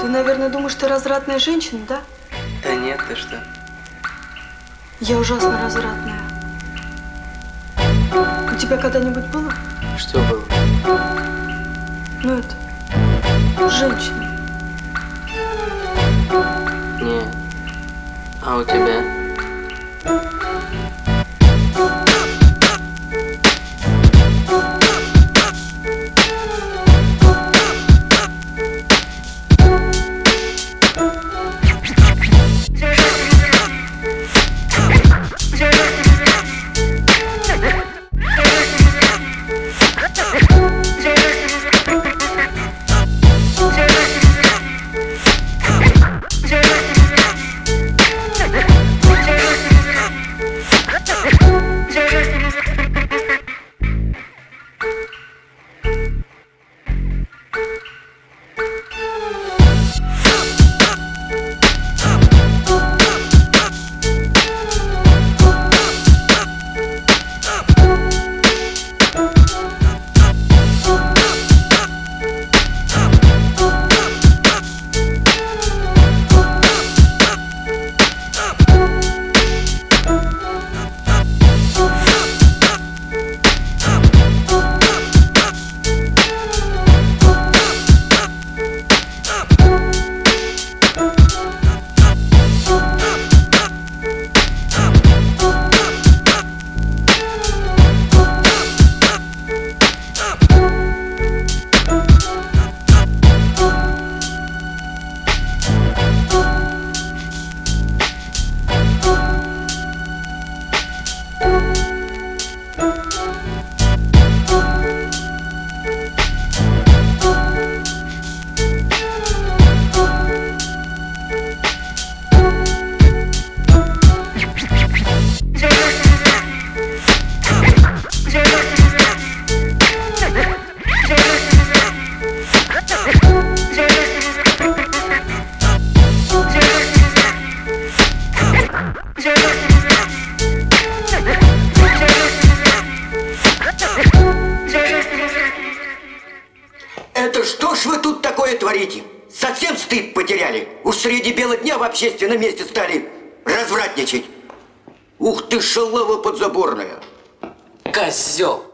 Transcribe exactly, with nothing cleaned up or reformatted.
Ты, наверное, думаешь, ты развратная женщина, да? Да нет, ты что? Я ужасно развратная. У тебя когда-нибудь было? Что было? Ну это, женщина. Нет. А у тебя? Это что ж вы тут такое творите? Совсем стыд потеряли? Уж среди бела дня в общественном месте стали развратничать. Ух ты, шалава подзаборная. Козел!